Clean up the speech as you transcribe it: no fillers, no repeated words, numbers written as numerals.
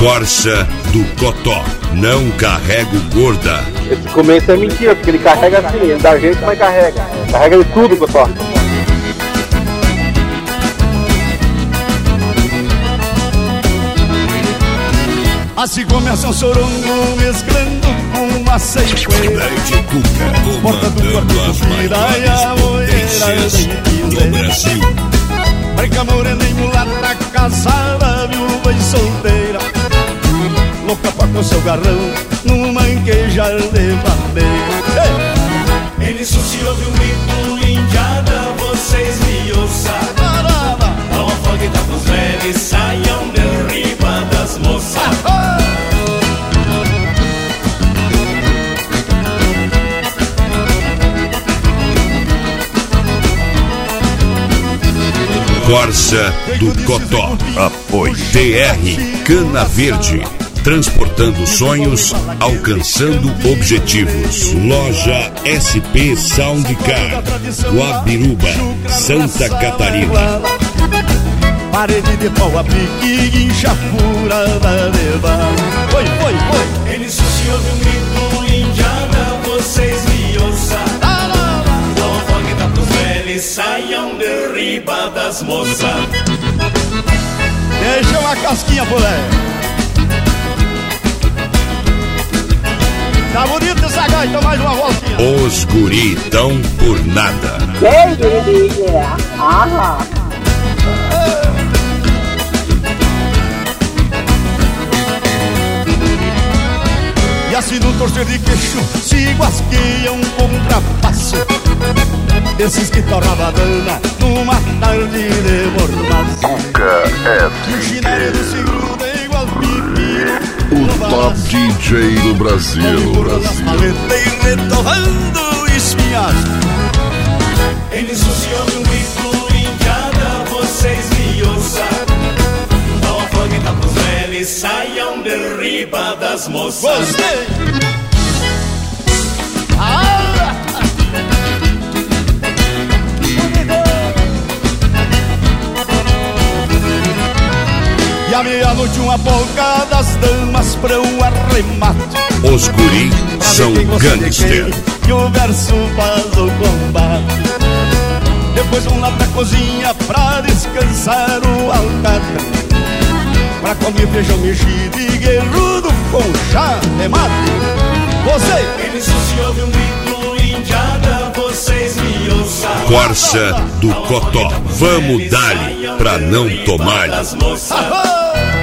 Corsa do Cotó. Não carrego gorda. Esse começo é mentira, porque ele carrega assim, ele dá jeito, mas carrega. Carrega de tudo, Cotó. Assim começa um sorongo mesclando com uma sequeira. De Cuca, comandando as maiores potências do Brasil. Branca, morena e mulata, casada, viúva e solteira, louca pra com seu garrão, num manquejar de bandeira. Ele se ouve um grito, indiada, vocês me ouçam. Não afogue tantos velhos, saiam de riba das moças. Corsa do Cotó. Apoio TR Cana Verde. Transportando sonhos, alcançando objetivos. Loja SP Soundcar, Guabiruba, Santa Catarina. Parede de pau a pique, enxafurada de bala. Foi. Ele se ouve um grito, indiada, vocês me ouçam. Não afogue tantos velhos, saiam de riba das moças. Deixa uma casquinha, moleque. Tá bonito essa gaita, mais uma voltinha. Os guri tão por nada. E assim no torcer de queixo se guasqueiam com um trapaço desses que tornava dana numa tarde de mormaço. E o chinelo do segundo é igual pipi, o top DJ do Brasil. E retorrando espinhas. Ele suciou um grito, indiada, vocês me ouçam. Não afogue tantos velhos, saiam de riba das moças. Gostei! E à meia-noite uma polca das damas pra um arremate. Os guri são gangster. E o verso faz o combate. Depois vão lá pra cozinha pra descansar o alcatra, pra comer feijão mexido e guerrudo com chá de mate. Você! Ele se ouve um grito, indiada, vocês me ouçam. Corsa do Cotó. Vamos dar-lhe pra não tomar. Das moças.